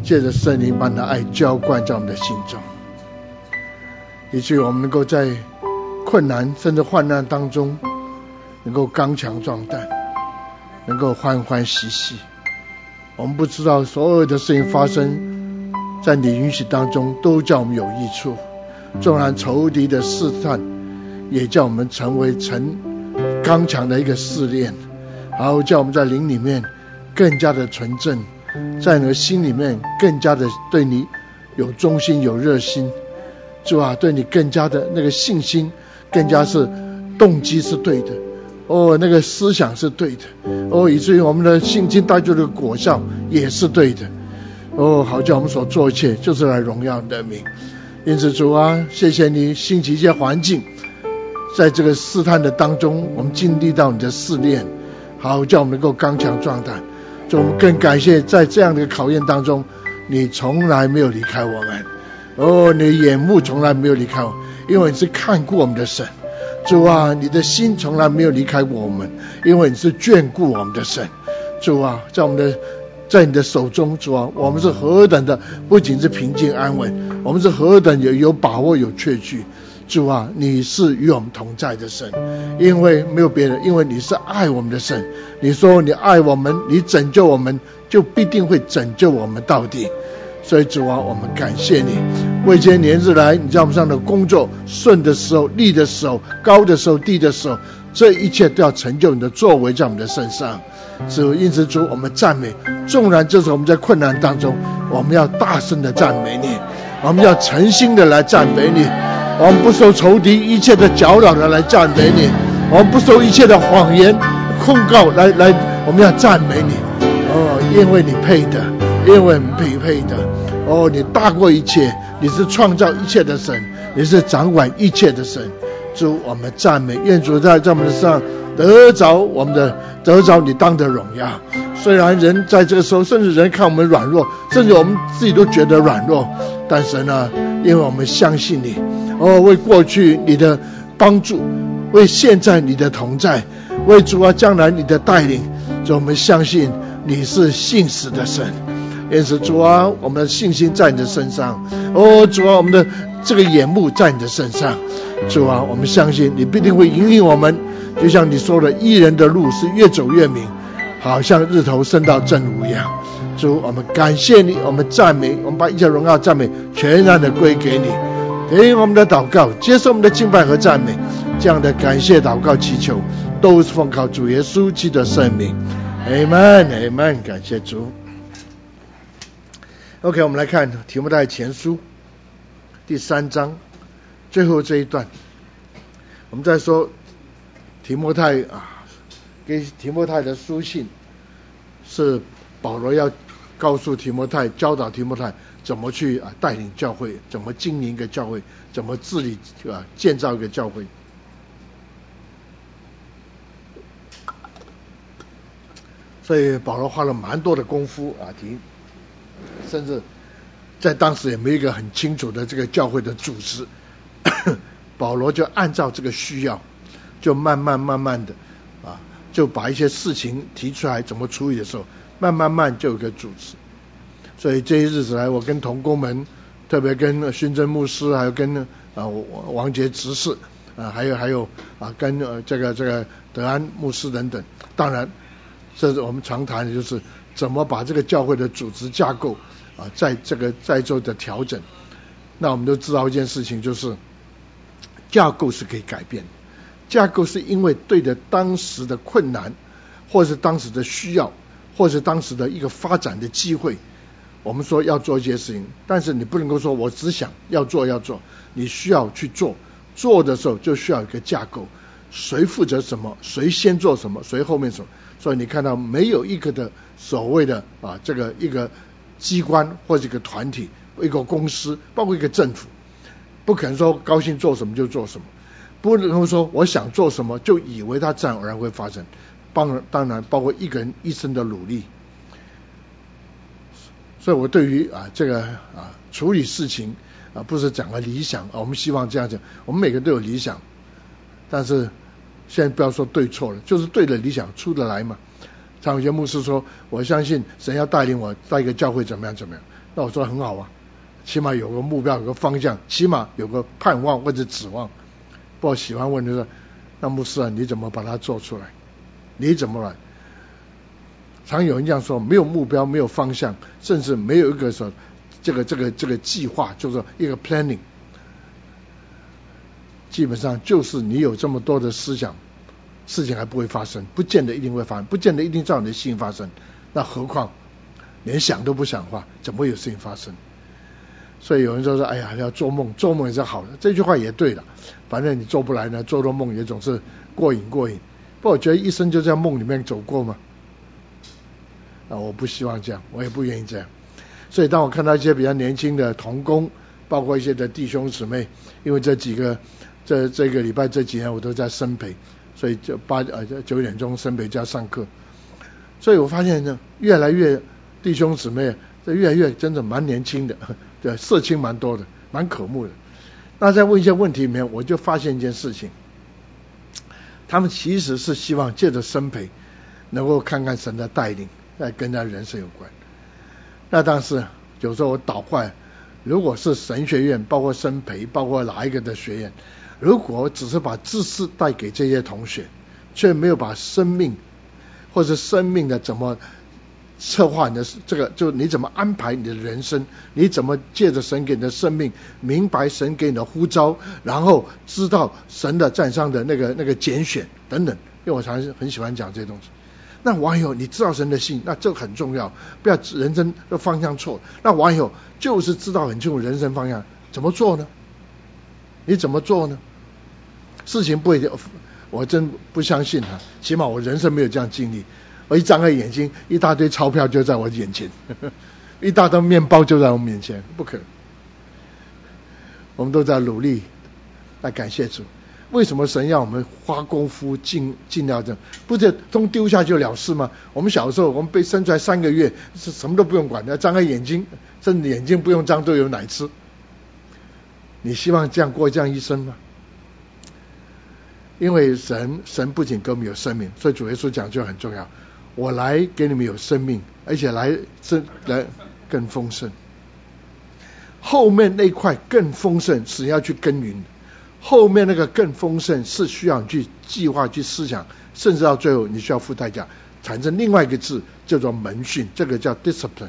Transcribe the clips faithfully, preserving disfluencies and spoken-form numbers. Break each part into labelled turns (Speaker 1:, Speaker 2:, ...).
Speaker 1: 借着圣灵把你的爱浇灌在我们的心中，以至于我们能够在困难甚至患难当中能够刚强壮胆，能够欢欢喜喜。我们不知道所有的事情发生在你允许当中都叫我们有益处，纵然仇敌的试探也叫我们成为成刚强的一个试炼，然后叫我们在灵里面更加的纯正，在你的心里面更加的对你有忠心有热心，主啊，对你更加的那个信心，更加是动机是对的，哦，那个思想是对的，哦，以至于我们的信心带出的果效也是对的，哦，好叫我们所做一切就是来荣耀你的名。因此主啊，谢谢你兴起一些环境，在这个试探的当中我们经历到你的试炼，好叫我们能够刚强壮胆。主，我们更感谢在这样的考验当中你从来没有离开我们，哦，你的眼目从来没有离开我们，因为你是看顾我们的神。主啊，你的心从来没有离开我们，因为你是眷顾我们的神。主啊，在我们的在你的手中，主啊，我们是何等的不仅是平静安稳，我们是何等有有把握有确据。主啊，你是与我们同在的神，因为没有别人，因为你是爱我们的神。你说你爱我们，你拯救我们，就必定会拯救我们到底。所以主啊，我们感谢你，为这些年日来你在我们上的工作顺的时候、利的时候、高的时候、低的时候，这一切都要成就你的作为在我们的身上。主，因此主，我们赞美，纵然这时候我们在困难当中，我们要大声的赞美你，我们要诚心的来赞美你，我们不受仇敌一切的搅扰的来赞美你，我们不受一切的谎言控告来来，我们要赞美你。哦，因为你配的，因为你配配的。哦，你大过一切，你是创造一切的神，你是掌管一切的神。主，我们赞美，愿主在在我们身上得着我们的得着你当的荣耀。虽然人在这个时候，甚至人看我们软弱，甚至我们自己都觉得软弱，但神啊，因为我们相信你，哦，为过去你的帮助，为现在你的同在，为主啊将来你的带领，主，我们相信你是信实的神。因此主啊，我们的信心在你的身上，哦，主啊，我们的这个眼目在你的身上。主啊，我们相信你必定会引领我们，就像你说的，义人的路是越走越明，好像日头升到正午一样。主，我们感谢你，我们赞美，我们把一切荣耀赞美全然的归给你。听我们的祷告，接受我们的敬拜和赞美，这样的感谢祷告祈求都是奉靠主耶稣基督的圣名。 Amen Amen， 感谢主。 OK， 我们来看提摩太前书第三章最后这一段。我们在说提摩太啊，给提摩太的书信是保罗要告诉提摩太，教导提摩太怎么去啊带领教会，怎么经营一个教会，怎么治理啊建造一个教会。所以保罗花了蛮多的功夫啊，提。 甚至在当时也没有一个很清楚的这个教会的组织，保罗就按照这个需要，就慢慢慢慢的啊，就把一些事情提出来怎么处理的时候，慢慢慢就有个组织。所以这些日子来，我跟同工们，特别跟勋珍牧师，还有跟啊王杰执事啊，还有还有啊跟呃这个这个德安牧师等等，当然这是我们常谈的就是怎么把这个教会的组织架构啊，在这个在做的调整。那我们都知道一件事情，就是架构是可以改变的，架构是因为对着当时的困难，或是当时的需要，或是当时的一个发展的机会，我们说要做一些事情，但是你不能够说我只想要做要做，你需要去做，做的时候就需要一个架构，谁负责什么，谁先做什么，谁后面什么。所以你看到没有一个的所谓的啊这个一个机关或者一个团体，一个公司，包括一个政府，不可能说高兴做什么就做什么，不能够说我想做什么就以为它自然而然会发生。当当然包括一个人一生的努力。所以我对于啊这个啊处理事情啊不是讲了理想啊，我们希望这样讲，我们每个人都有理想，但是现在不要说对错了，就是对的理想出得来嘛。常有些牧师说，我相信神要带领我带一个教会怎么样怎么样， 那我说很好啊，起码有个目标，有个方向，起码有个盼望或者指望。不过喜欢问的是，那牧师啊，你怎么把它做出来？你怎么来？常有人这样说，没有目标，没有方向，甚至没有一个说这个这个这个计划，就是一个 planning， 基本上就是你有这么多的思想，事情还不会发生，不见得一定会发生，不见得一定照你的心发生，那何况连想都不想的话，怎么会有事情发生？所以有人说说，哎呀，要做梦，做梦也是好的，这句话也对了，反正你做不来呢，做做梦也总是过瘾过瘾。不过我觉得一生就在梦里面走过嘛，啊，我不希望这样，我也不愿意这样。所以当我看到一些比较年轻的同工，包括一些的弟兄姊妹，因为这几个这这个礼拜这几天我都在生培，所以就八呃九点钟生培加上课，所以我发现呢，越来越弟兄姊妹这越来越真的蛮年轻的，对，社青蛮多的，蛮可慕的。那在问一些问题里面，我就发现一件事情，他们其实是希望借着生培能够看看神的带领，来跟他人生有关。那当时有时候我倒坏，如果是神学院，包括生培，包括哪一个的学院，如果只是把知识带给这些同学，却没有把生命或者生命的怎么策划你的这个，就你怎么安排你的人生，你怎么借着神给你的生命，明白神给你的呼召，然后知道神的站上的那个那个拣选等等。因为我常常很喜欢讲这些东西。那网友你知道神的信，那这个很重要，不要人生的方向错。那网友就是知道很清楚人生方向，怎么做呢？你怎么做呢？事情不一定，我真不相信啊，起码我人生没有这样经历。我一张开眼睛，一大堆钞票就在我眼前，呵呵，一大堆面包就在我面前，不可能。我们都在努力来感谢主。为什么神要我们花功夫尽尽量这，不是都丢下就了事吗？我们小时候，我们被生出来三个月，是什么都不用管的，张开眼睛，甚至眼睛不用张都有奶吃。你希望这样过这样一生吗？因为神神不仅给我们有生命，所以主耶稣讲就很重要。我来给你们有生命，而且来生来更丰盛。后面那块更丰盛是要去耕耘，后面那个更丰盛是需要你去计划、去思想，甚至到最后你需要付代价，产生另外一个字叫做门训，这个叫 discipline。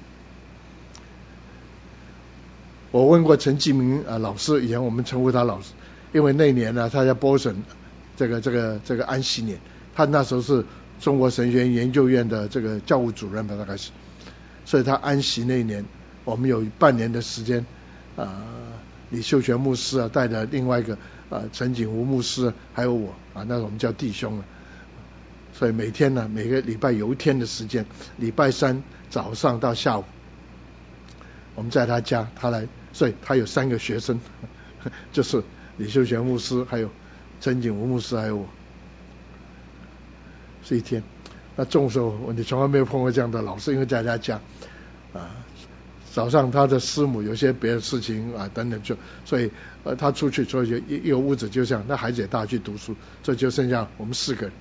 Speaker 1: 我问过陈继明啊老师，以前我们称呼他老师，因为那年呢他在波神这个这个这个安息年，他那时候是中国神学院研究院的这个教务主任吧，大概是，所以他安息那一年，我们有半年的时间，啊、呃，李秀全牧师啊带着另外一个啊、呃、陈景吴牧师还有我啊，那我们叫弟兄了，所以每天呢每个礼拜有一天的时间，礼拜三早上到下午，我们在他家，他来，所以他有三个学生，就是李秀全牧师，还有陈景吴牧师，还有我。是一天，那中午时候你从来没有碰过这样的老师，因为在他家啊，早上他的师母有些别的事情啊等等就，所以呃他出去，所以就一一个屋子就这样，那孩子也大去读书，所以就剩下我们四个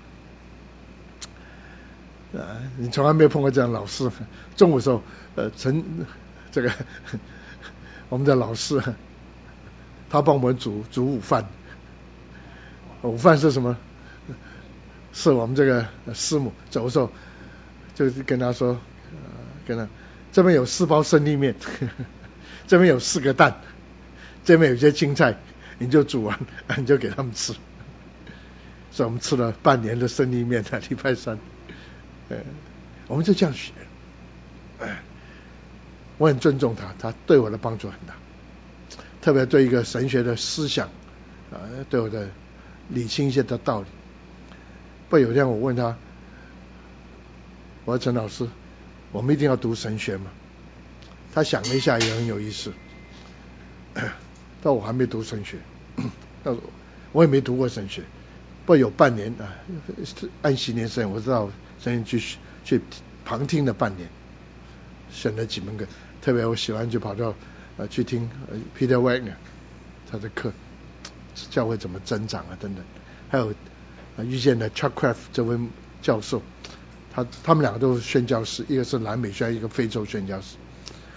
Speaker 1: 人。啊，你从来没有碰过这样的老师。中午时候，呃，陈这个我们的老师，他帮我们煮煮午饭。午饭是什么？是我们这个师母走的时候，就是跟他说，呃，跟他这边有四包生力面，呵呵，这边有四个蛋，这边有些青菜，你就煮完，你就给他们吃。所以我们吃了半年的生力面，在礼拜三，呃，我们就这样学。哎，我很尊重他，他对我的帮助很大，特别对一个神学的思想啊、呃，对我的理清一些的道理。不有天我问他，我说陈老师，我们一定要读神学吗？他想了一下，也很有意思。但我还没读神学，我也没读过神学。不过有半年啊，安息年时我知道神学去去旁听了半年，选了几门课，特别我喜欢就跑到呃去听呃 Peter Wagner 他的课，教会怎么增长啊等等，还有。遇见了 Chuck Craft 这位教授，他他们两个都是宣教士，一个是南美宣，一个非洲宣教士。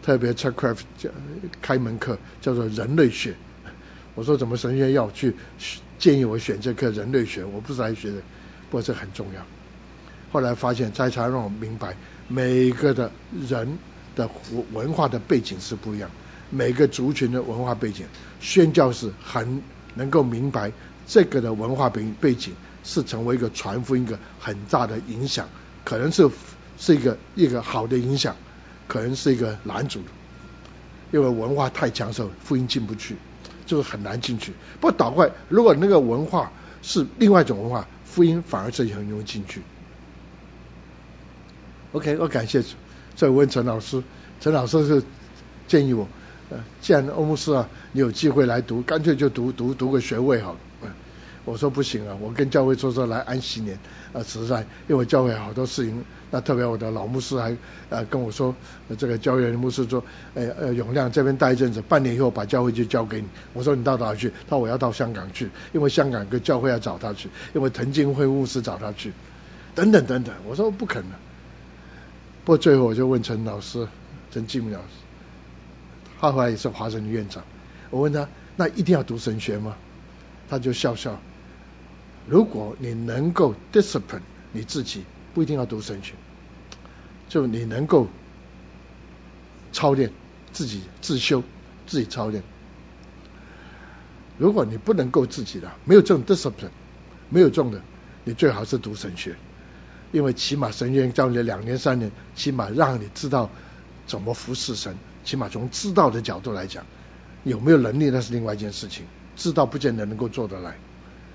Speaker 1: 特别 Chuck 开门课叫做人类学，我说怎么神学要去建议我选这课人类学，我不是来学的，不过这很重要。后来发现才才让我明白每个的人的文化的背景是不一样，每个族群的文化背景，宣教士很能够明白这个的文化背背景是成为一个传福音一个很大的影响，可能是是一个一个好的影响，可能是一个拦阻，因为文化太强的时候福音进不去，就是很难进去。不过倒过来，如果那个文化是另外一种文化，福音反而是很容易进去。OK， 我感谢主。所以我问陈老师，陈老师是建议我，呃，既然欧牧师啊，你有机会来读，干脆就读读读个学位好了。呃、我说不行啊，我跟教会说说来安息年，呃，实在因为教会好多事情，那特别我的老牧师还呃跟我说，呃、这个教会的牧师说，呃呃永亮这边待一阵子，半年以后把教会就交给你。我说你到哪去？他说我要到香港去，因为香港跟教会要找他去，因为滕金辉牧师找他去，等等等等。我说不可能。不过最后我就问陈老师，陈继明老师，他后来也是华神的院长，我问他，那一定要读神学吗？他就笑笑，如果你能够 discipline 你自己，不一定要读神学，就你能够操练自己自修，自己操练。如果你不能够自己的，没有这种 discipline， 没有这种的，你最好是读神学。因为起码神学教你两年三年，起码让你知道怎么服侍神，起码从知道的角度来讲，有没有能力那是另外一件事情，知道不见得能够做得来。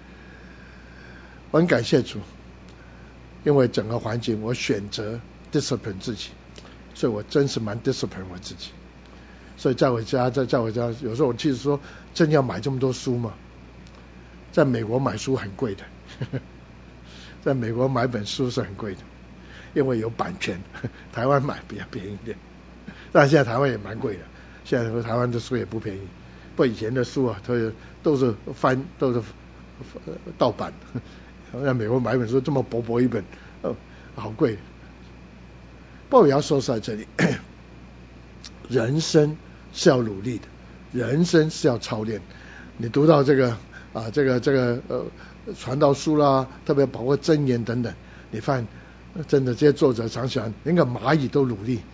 Speaker 1: 我很感谢主，因为整个环境我选择 discipline 自己，所以我真是蛮 discipline 我自己。所以在我家在在我家有时候我其实说，真要买这么多书吗？在美国买书很贵的在美国买本书是很贵的，因为有版权，台湾买比较便宜一点，但现在台湾也蛮贵的，现在台湾的书也不便宜，不以前的书啊都是都是翻都是盗版，在美国买本书这么薄薄一本，哦，好贵。不过也要说在这里，人生是要努力的，人生是要操练。你读到这个啊，这个这个呃传道书啦，特别包括箴言等等，你发现真的这些作者常想，连个蚂蚁都努力，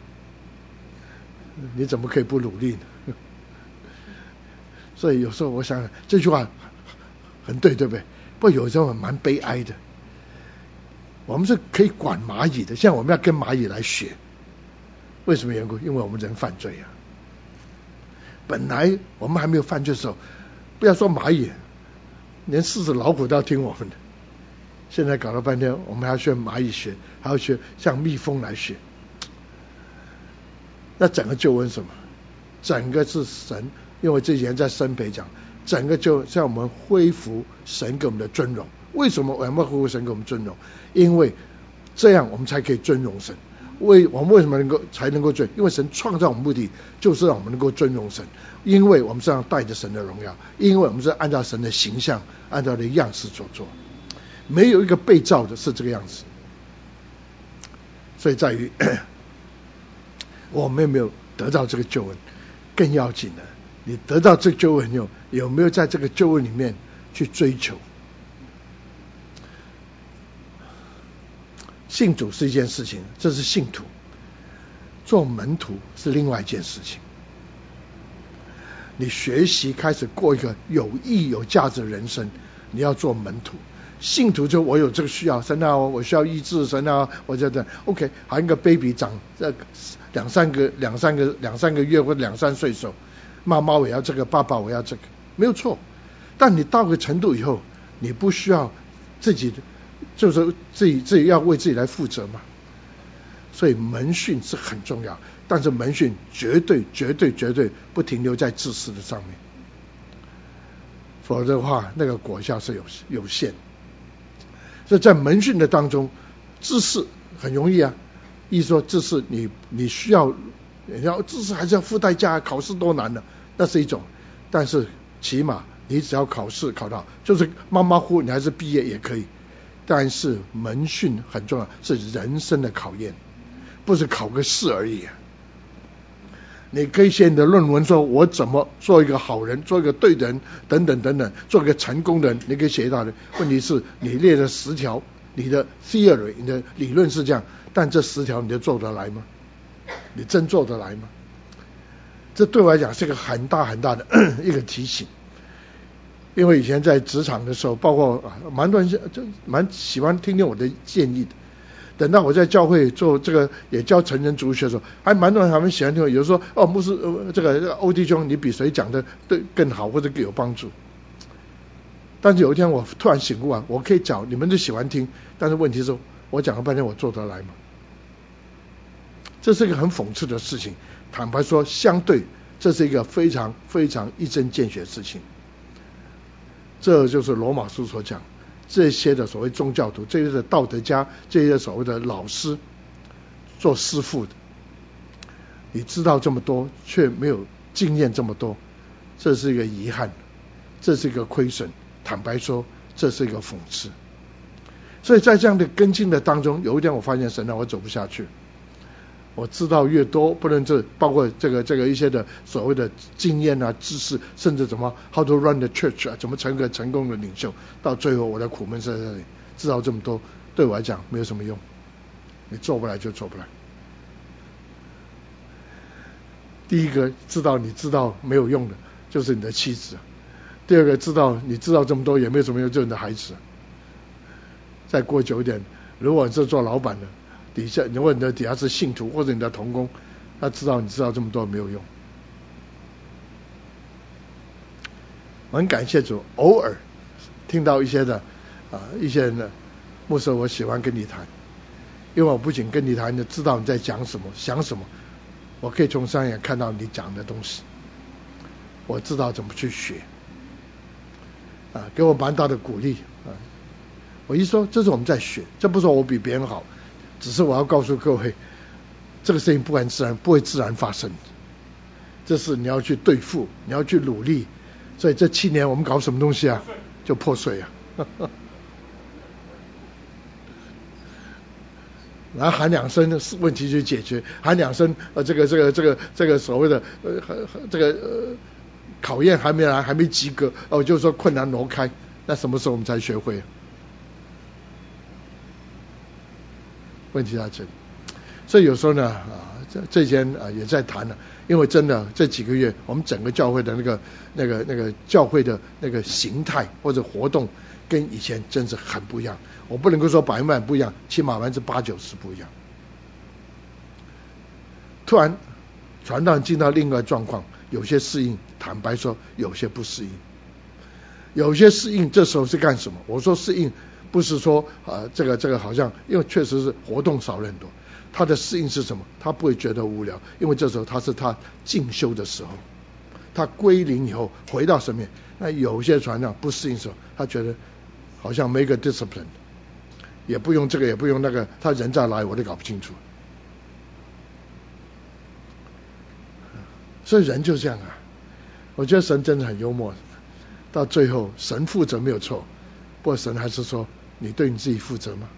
Speaker 1: 你怎么可以不努力呢？所以有时候我想这句话很对，对不对？不过有时候蛮悲哀的。我们是可以管蚂蚁的，现在我们要跟蚂蚁来学，为什么缘故？因为我们人犯罪啊。本来我们还没有犯罪的时候，不要说蚂蚁，连狮子老虎都要听我们的。现在搞了半天，我们还要学蚂蚁学，还要学像蜜蜂来学。那整个救恩什么？整个是神，因为之前在生培讲，整个就像我们恢复神给我们的尊荣。为什么我们要恢复神给我们尊荣？因为这样我们才可以尊荣神。为我们为什么能够才能够尊？因为神创造我们目的就是让我们能够尊荣神，因为我们是要带着神的荣耀，因为我们是按照神的形象，按照的样式所做。没有一个被造的是这个样子，所以在于我们有没有得到这个救恩，更要紧的，你得到这个救恩有有没有在这个救恩里面去追求？信主是一件事情，这是信徒；做门徒是另外一件事情。你学习开始过一个有意义、有价值的人生，你要做门徒。信徒就我有这个需要，神啊，我需要医治，神啊，我觉得 OK， 好像一个 baby 长这两三个、两三个、两三个月或者两三岁的时候，妈妈我要这个，爸爸我要这个，没有错。但你到个程度以后，你不需要自己，就是自己自己要为自己来负责嘛。所以门训是很重要，但是门训绝对、绝对、绝对不停留在知识的上面，否则的话，那个果效是有有限。所以在门训的当中，知识很容易啊，意思说知识你你需要，你要知识还是要付代价，考试多难的，那是一种。但是起码你只要考试考到，就是马马虎虎你还是毕业也可以。但是门训很重要，是人生的考验，不是考个试而已啊。
Speaker 2: 你可以写你的论文，说我怎么做一个好人，做一个对的人，等等等等，做一个成功的人，你可以写一大堆。问题是你列了十条，你的 theory， 你的理论是这样，但这十条你就做得来吗？你真做得来吗？这对我来讲是个很大很大的一个提醒。因为以前在职场的时候，包括蛮多人就蛮喜欢听听我的建议的。等到我在教会做这个也教成人主学的时候，还蛮多人他们喜欢听我，有时候哦牧师、呃、这个欧弟兄你比谁讲的对更好或者更有帮助。但是有一天我突然醒悟啊，我可以讲你们都喜欢听，但是问题是我讲了半天我做得来吗？这是一个很讽刺的事情。坦白说，相对这是一个非常非常一针见血的事情。这就是罗马书所讲，这些的所谓宗教徒，这些的道德家，这些所谓的老师，做师傅的，你知道这么多，却没有经验这么多，这是一个遗憾，这是一个亏损。坦白说，这是一个讽刺。所以在这样的跟进的当中，有一天我发现神让我走不下去。我知道越多，不论这包括这个这个一些的所谓的经验啊、知识，甚至怎么 how to run the church 啊，怎么成个成功的领袖，到最后我的苦闷在这里，知道这么多，对我来讲没有什么用。你做不来就做不来。第一个知道你知道没有用的，就是你的妻子；第二个知道你知道这么多也没有什么用，就是你的孩子。再过久一点，如果你是做老板的，底下如果你的底下是信徒或者你的同工，他知道你知道这么多没有用。我很感谢主，偶尔听到一些的啊一些人的牧师，我喜欢跟你谈，因为我不仅跟你谈，你知道你在讲什么想什么，我可以从上眼看到你讲的东西，我知道怎么去学啊，给我蛮大的鼓励啊。我一说这是我们在学，这不是说我比别人好，只是我要告诉各位，这个事情不然自然不会自然发生，这是你要去对付，你要去努力。所以这七年我们搞什么东西啊？就破碎啊。然后喊两声问题就解决，喊两声呃这个这个这个这个所谓的呃这个呃考验还没来，还没及格哦，就是说困难挪开，那什么时候我们才学会啊？问题在这里。所以有时候呢啊这这些啊也在谈了，因为真的这几个月我们整个教会的那个那个那个教会的那个形态或者活动跟以前真是很不一样。我不能够说百分百不一样，起码百分之八九十不一样。突然传道进到另外状况，有些适应，坦白说有些不适应。有些适应这时候是干什么？我说适应不是说啊、呃、这个这个好像，因为确实是活动少了很多。他的适应是什么？他不会觉得无聊，因为这时候他是他进修的时候，他归零以后回到神面。那有些传道不适应的时候，他觉得好像没个 discipline， 也不用这个也不用那个，他人再来我都搞不清楚。所以人就这样啊。我觉得神真的很幽默，到最后神负责没有错，不过神还是说你对你自己负责吗？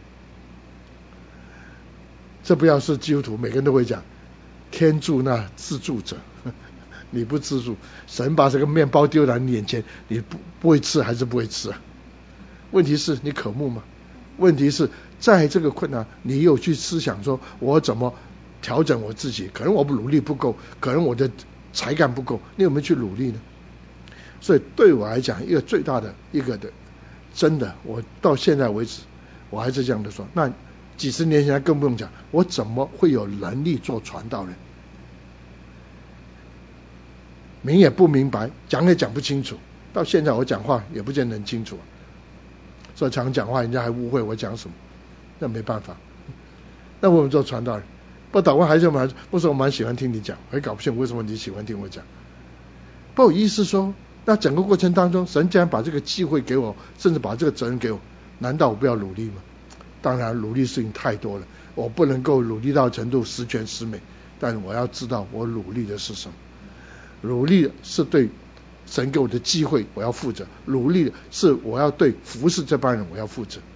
Speaker 2: 这不要是基督徒，每个人都会讲，天助那自助者，你不自助，神把这个面包丢在你眼前，你不不会吃还是不会吃啊？问题是你渴慕吗？问题是在这个困难，你有去思想说，我怎么调整我自己？可能我努力不够，可能我的才干不够，你有没有去努力呢？所以对我来讲，一个最大的一个的，真的，我到现在为止，我还是这样的说，那。几十年前更不用讲，我怎么会有能力做传道人？明也不明白，讲也讲不清楚。到现在我讲话也不见得很清楚，所以常讲话人家还误会我讲什么，那没办法。那我们做传道人，不祷告还是蛮，不是我蛮喜欢听你讲，我也搞不清为什么你喜欢听我讲。不好意思说，那整个过程当中，神既然把这个机会给我，甚至把这个责任给我，难道我不要努力吗？当然努力事情太多了，我不能够努力到程度十全十美，但我要知道我努力的是什么。努力是对神给我的机会我要负责，努力是我要对服侍这帮人我要负责。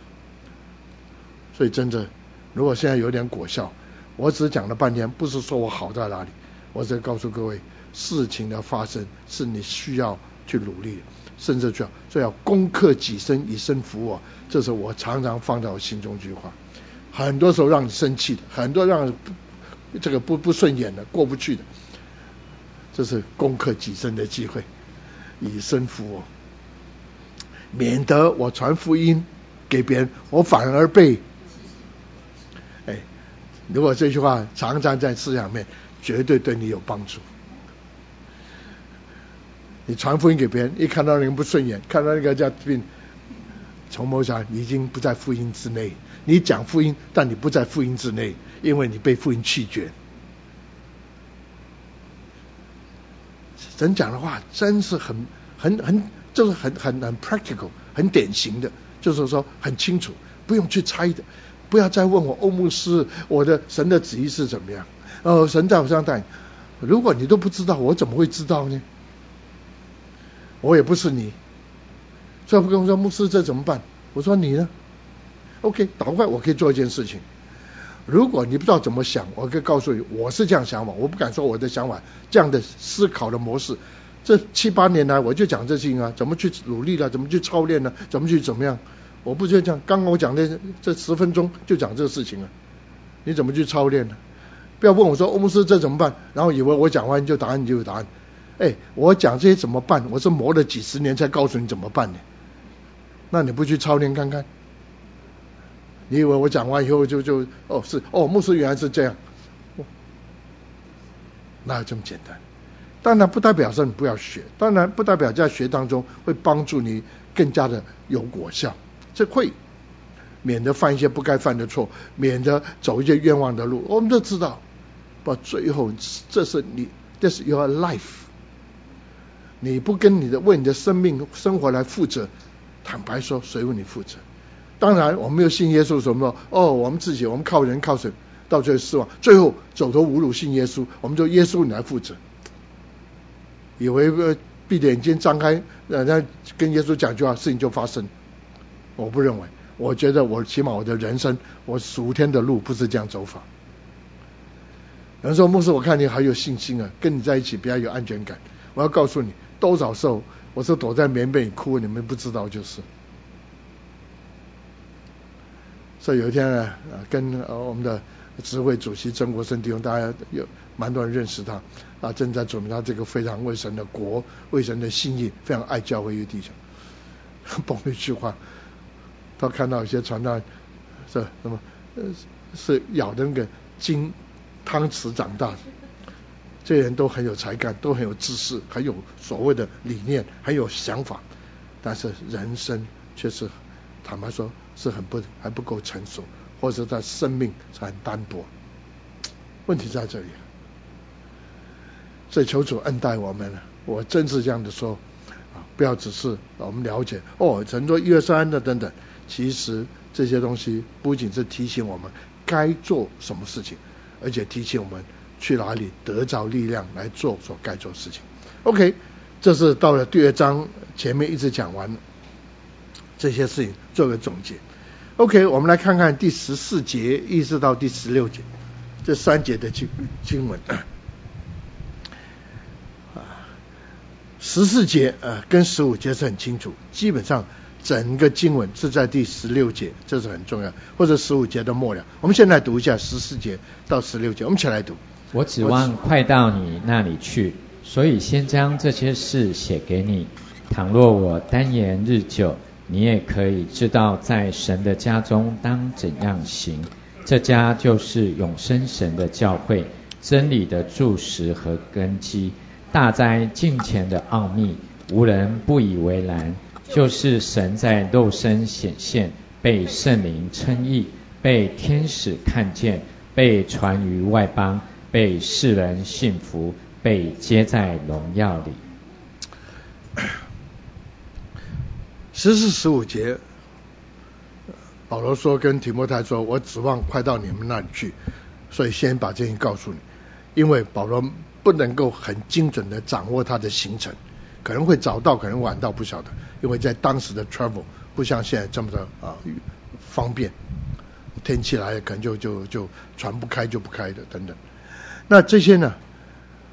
Speaker 2: 所以真的如果现在有点果效，我只讲了半天，不是说我好在哪里， 我只告诉各位，事情的发生是你需要去努力的，甚至就要就要攻克己身，以身服我。这是我常常放在我心中一句话。很多时候让你生气的，很多让这个不不顺眼的，过不去的，这是攻克己身的机会，以身服我，免得我传福音给别人，我反而被。哎，如果这句话常常在思想里面，绝对对你有帮助。你传福音给别人，一看到人不顺眼，看到那个叫病，从某想你已经不在福音之内。你讲福音，但你不在福音之内，因为你被福音弃绝。神讲的话真是很很很，就是很很很 practical， 很典型的，就是说很清楚，不用去猜的。不要再问我欧牧师，我的神的旨意是怎么样？呃，神在我身上带领。如果你都不知道，我怎么会知道呢？我也不是你，所以不跟我说牧师这怎么办？我说你呢 ？OK， 倒过来我可以做一件事情。如果你不知道怎么想，我可以告诉你，我是这样想法，我不敢说我的想法，这样的思考的模式，这七八年来我就讲这些啊，怎么去努力了，怎么去操练呢，怎么去怎么样？我不就这样，刚刚我讲的这十分钟就讲这个事情了，你怎么去操练呢？不要问我说欧牧师这怎么办，然后以为我讲完就答案就有答案。哎，我讲这些怎么办？我是磨了几十年才告诉你怎么办呢？那你不去操练看看？你以为我讲完以后就就哦是哦牧师原来是这样，哦、哪有这么简单？当然不代表说你不要学，当然不代表在学当中会帮助你更加的有果效，这会免得犯一些不该犯的错，免得走一些冤枉的路，我们都知道。不，最后这是你，这是 your life。你不跟你的为你的生命生活来负责，坦白说，谁为你负责？当然，我们没有信耶稣什么哦，我们自己，我们靠人靠神，到最后失望，最后走投无路信耶稣，我们就耶稣你来负责。以为呃闭着眼睛张开，呃，那跟耶稣讲句话，事情就发生。我不认为，我觉得我起码我的人生，我属天的路不是这样走法。有人说牧师，我看你还有信心啊，跟你在一起比较有安全感。我要告诉你，多少时候我是躲在棉被里哭，你们不知道就是。所以有一天呢，跟呃我们的执会主席曾国生弟兄，大家有蛮多人认识他啊，正在准备他这个非常为神的国、为神的心意，非常爱教会一个弟兄。蹦了一句话，他看到有些传道是什么，是咬的那个金汤匙长大的，这些人都很有才干，都很有知识，很有所谓的理念，很有想法，但是人生却是坦白说是很不还不够成熟，或者他生命是很单薄。问题在这里，所以求主恩待我们了。我真是这样的说啊，不要只是我们了解哦，神说一二三的等等，其实这些东西不仅是提醒我们该做什么事情，而且提醒我们去哪里得着力量来做所该做的事情。 OK， 这是到了第二章前面一直讲完这些事情做个总结。 OK， 我们来看看第十四节一直到第十六节这三节的经经文。十四节呃跟十五节是很清楚，基本上整个经文是在第十六节，这是很重要，或者十五节的末了。我们现在读一下十四节到十六节，我们一起来读。
Speaker 3: 我指望快到你那里去，所以先将这些事写给你。倘若我单言日久，你也可以知道在神的家中当怎样行。这家就是永生神的教会，真理的柱石和根基。大哉敬虔的奥秘，无人不以为然。就是神在肉身显现，被圣灵称义，被天使看见，被传于外邦，被世人信服，被接在荣耀里。
Speaker 2: 十四十五节，保罗说跟提摩太说，我指望快到你们那里去，所以先把这些告诉你。因为保罗不能够很精准的掌握他的行程，可能会早到，可能晚到，不晓得。因为在当时的 travel 不像现在这么的啊方便，天气来可能就就就船不开就不开的等等。那这些呢，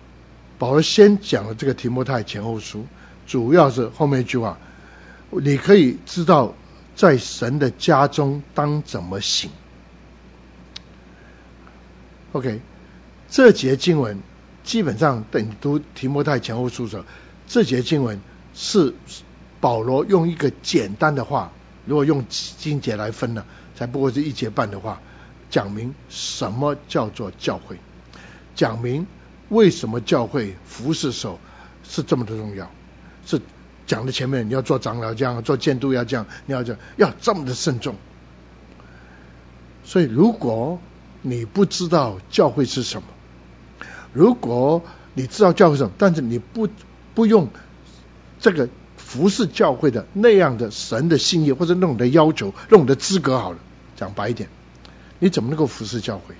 Speaker 2: 保罗先讲了这个提摩太前后书，主要是后面一句话，你可以知道在神的家中当怎么行。 OK， 这节经文基本上等你读提摩太前后书的时候，这节经文是保罗用一个简单的话，如果用经节来分呢，才不过是一节半的话，讲明什么叫做教会，讲明为什么教会服侍手是这么的重要，是讲的前面你要做长老这样，做监督要这样，你要这样，要这么的慎重。所以如果你不知道教会是什么，如果你知道教会是什么，但是你不不用这个服侍教会的那样的神的心意或者那种的要求，那种的资格好了，讲白一点，你怎么能够服侍教会？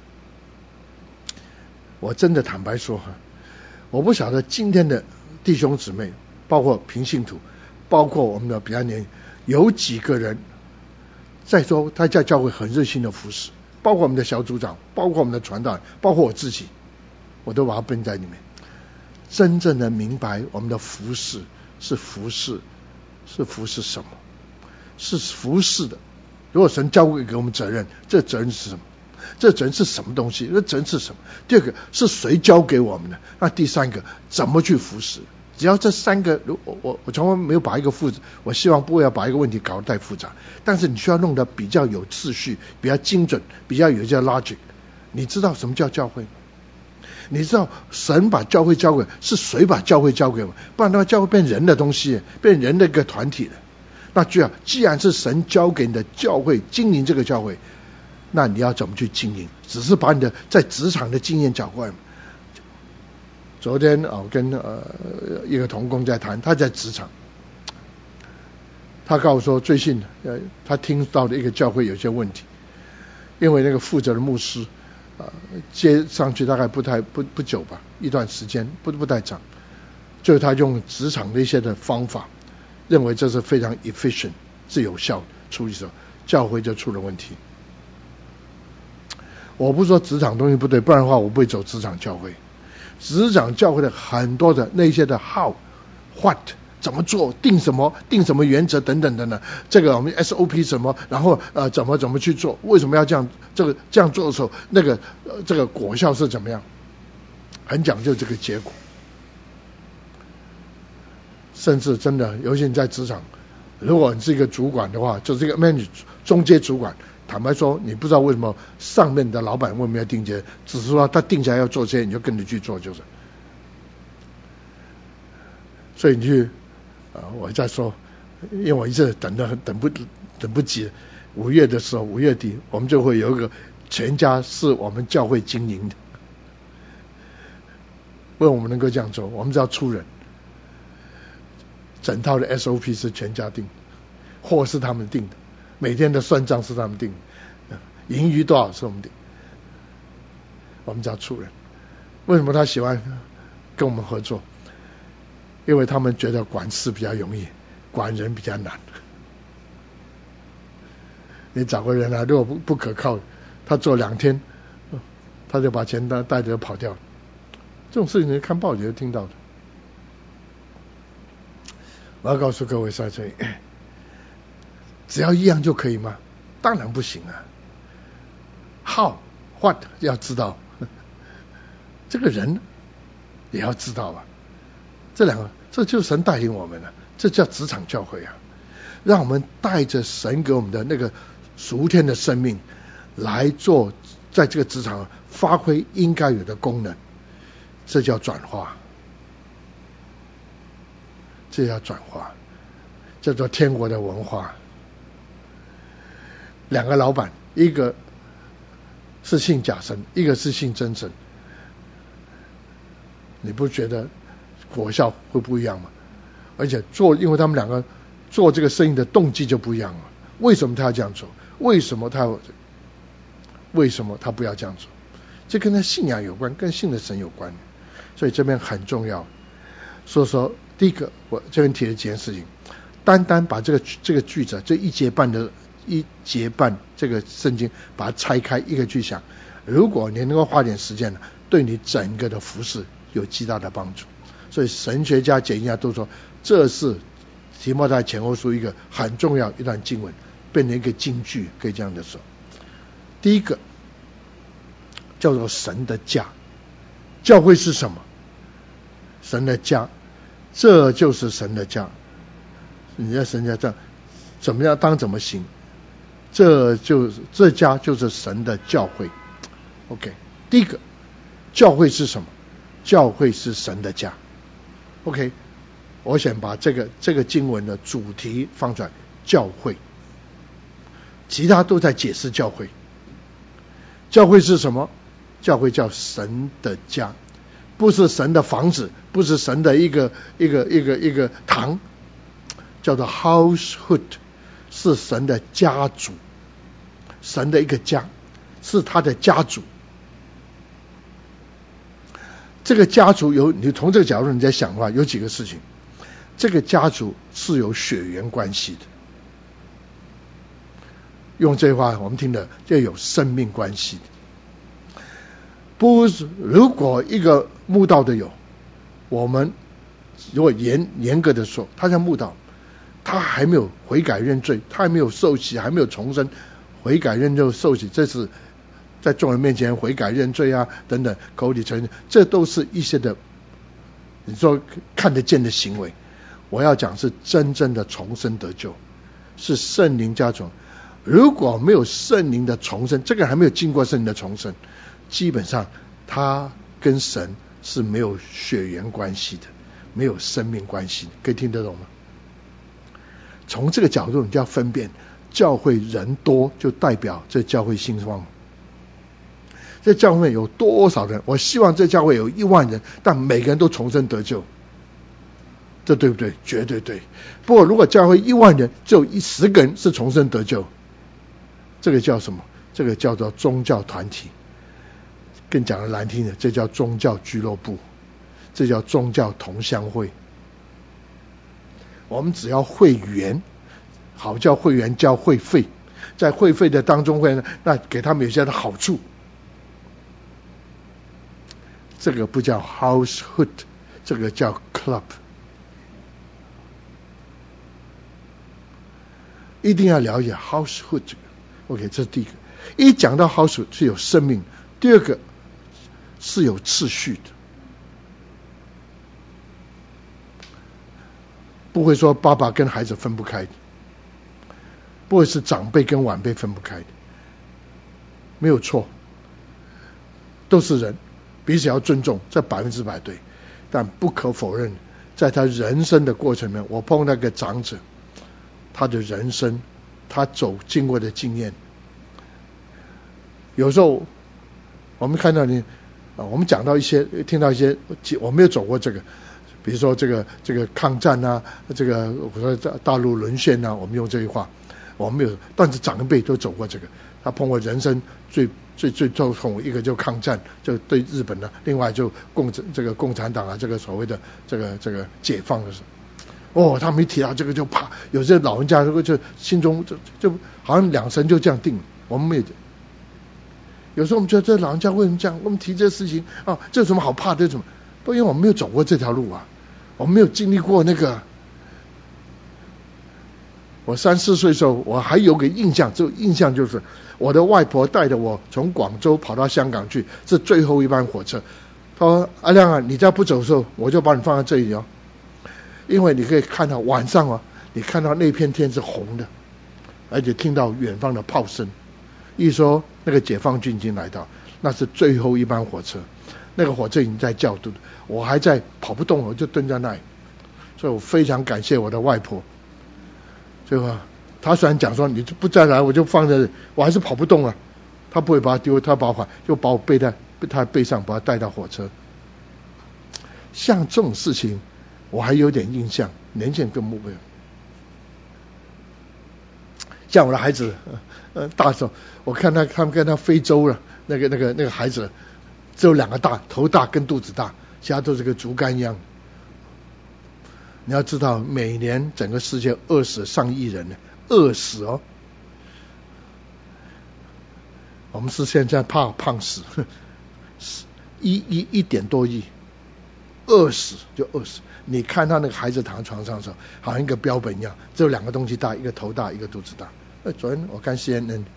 Speaker 2: 我真的坦白说哈，我不晓得今天的弟兄姊妹，包括平信徒，包括我们的比较年，有几个人在说他在教会很热心的服侍，包括我们的小组长，包括我们的传道人，包括我自己，我都把它并在里面。真正的明白我们的服侍是服侍，是服侍什么？是服侍的。如果神交给我们责任，这责任是什么？这责任是什么东西？这责任是什么？第二个是谁交给我们的？那第三个怎么去服侍？只要这三个，我我我从来没有把一个复杂，我希望不会要把一个问题搞得太复杂，但是你需要弄得比较有秩序，比较精准，比较有一些 logic。你知道什么叫教会？你知道神把教会交给是谁把教会交给我们？不然的话，教会变人的东西，变人的一个团体了。那就要既然是神交给你的教会，经营这个教会，那你要怎么去经营？只是把你的在职场的经验讲过来。昨天啊，我跟呃一个同工在谈，他在职场，他告诉我说，最近呃他听到的一个教会有些问题，因为那个负责的牧师啊、呃、接上去大概不太不不久吧，一段时间不不太长，就是他用职场的一些的方法，认为这是非常 efficient 是有效处理的时候，教会就出了问题。我不是说职场东西不对，不然的话我不会走职场教会。职场教会的很多的那些的 how what 怎么做，定什么定什么原则等等等等，这个我们 S O P 什么，然后呃怎么怎么去做，为什么要这样这个这样做的时候，那个、呃、这个果效是怎么样，很讲究这个结果。甚至真的尤其你在职场，如果你是一个主管的话，就是一个 manager 中阶主管，坦白说你不知道为什么上面的老板为什么要定这些，只是说他定下来要做这些，你就跟着去做就是。所以你去啊、呃，我在说，因为我一直等的等不等不及，五月的时候，五月底我们就会有一个全家是我们教会经营的，为我们能够这样做，我们只要出人，整套的 S O P 是全家定的，货是他们定的，每天的算账是他们定的，盈余多少是我们定，我们只要出人。为什么他喜欢跟我们合作？因为他们觉得管事比较容易，管人比较难。你找个人来，如果不不可靠，他做两天，他就把钱带带着跑掉了。这种事情你看报纸就听到的。我要告诉各位在这里，只要一样就可以吗？当然不行啊。How what 要知道，这个人也要知道啊。这两个，这就是神带领我们的，这叫职场教会啊，让我们带着神给我们的那个属天的生命来做，在这个职场发挥应该有的功能，这叫转化，这叫转化，叫做天国的文化。两个老板，一个是信假神，一个是信真神，你不觉得果效会不一样吗？而且做，因为他们两个做这个生意的动机就不一样了。为什么他要这样做？为什么他要为什么他不要这样做？这跟他信仰有关，跟信的神有关。所以这边很重要。所以说，第一个我这边提了几件事情，单单把这个这个句子，这一节半的一节半这个圣经，把它拆开一个去想。如果你能够花点时间呢，对你整个的服事有极大的帮助。所以神学家、解经家都说，这是提摩太前后书一个很重要一段经文，变成一个金句，可以这样的说。第一个叫做神的家，教会是什么？神的家，这就是神的家。你在神家这样怎么样当怎么行，这就是这家就是神的教会。 OK， 第一个教会是什么？教会是神的家。 OK， 我想把这个这个经文的主题放出来，教会，其他都在解释教会。教会是什么？教会叫神的家，不是神的房子，不是神的一个一个一个一个堂，叫做 household， 是神的家族，神的一个家，是他的家族。这个家族有，你从这个角度你在想的话，有几个事情。这个家族是有血缘关系的，用这句话我们听的就有生命关系的。不是，如果一个慕道的有，我们如果严严格的说，他叫慕道，他还没有悔改认罪，他还没有受洗，还没有重生，悔改认罪受洗，这是在众人面前悔改认罪啊等等，口里承认，这都是一些的你说看得见的行为。我要讲是真正的重生得救，是圣灵加重。如果没有圣灵的重生，这个还没有经过圣灵的重生，基本上他跟神是没有血缘关系的，没有生命关系，可以听得懂吗？从这个角度你就要分辨，教会人多就代表这教会兴旺。这教会有多少人？我希望这教会有一万人，但每个人都重生得救，这对不对？绝对对。不过如果教会一万人，只有一十个人是重生得救，这个叫什么？这个叫做宗教团体。更讲的难听的，这叫宗教俱乐部，这叫宗教同乡会。我们只要会员，好叫会员交会费，在会费的当中会那给他们有些的好处。这个不叫 household， 这个叫 club。一定要了解 household 这个。OK， 这是第一个。一讲到 household 是有生命，第二个是有次序的，不会说爸爸跟孩子分不开的，不会是长辈跟晚辈分不开的，没有错，都是人，彼此要尊重，这百分之百对。但不可否认，在他人生的过程里面，我碰到一个长者，他的人生，他走经过的经验，有时候我们看到你啊，我们讲到一些，听到一些，我没有走过这个，比如说这个这个抗战啊，这个我说大陆沦陷啊，我们用这句话，我们没有，但是长辈都走过这个，他碰过人生最最最痛，一个就抗战，就对日本的，另外就共这个共产党啊，这个所谓的这个这个解放的时候，哦，他们一提到这个就怕，有些老人家就就心中就就好像两神就这样定了，我们没有。有时候我们觉得这老人家为什么这样？我们提这事情啊，这有什么好怕的？什么？不，因为我们没有走过这条路啊，我们没有经历过那个。我三四岁的时候，我还有个印象，这个印象就是我的外婆带着我从广州跑到香港去，是最后一班火车。他说：“阿亮啊，你再不走的时候，我就把你放在这里哦，因为你可以看到晚上啊，你看到那片天是红的，而且听到远方的炮声。一说那个解放军已经来到，那是最后一班火车，那个火车已经在叫嘟，我还在跑不动，我就蹲在那里，所以我非常感谢我的外婆。对吧？他虽然讲说你不再来，我就放在这里，我还是跑不动啊。他不会把它丢，他把我就把我背在他背上，把他带到火车。像这种事情，我还有点印象，年轻人更不会。像我的孩子，呃，大时候我看他他们跟他非洲了，那个那个那个孩子只有两个大，头大跟肚子大，其他都是跟竹竿一样。你要知道，每年整个世界饿死上亿人呢，饿死哦。我们是现在怕胖死，一一一点多亿， 饿死就饿死。你看他那个孩子躺在床上的时候，好像一个标本一样，只有两个东西大，一个头大，一个肚子大。那昨天我看 C N N，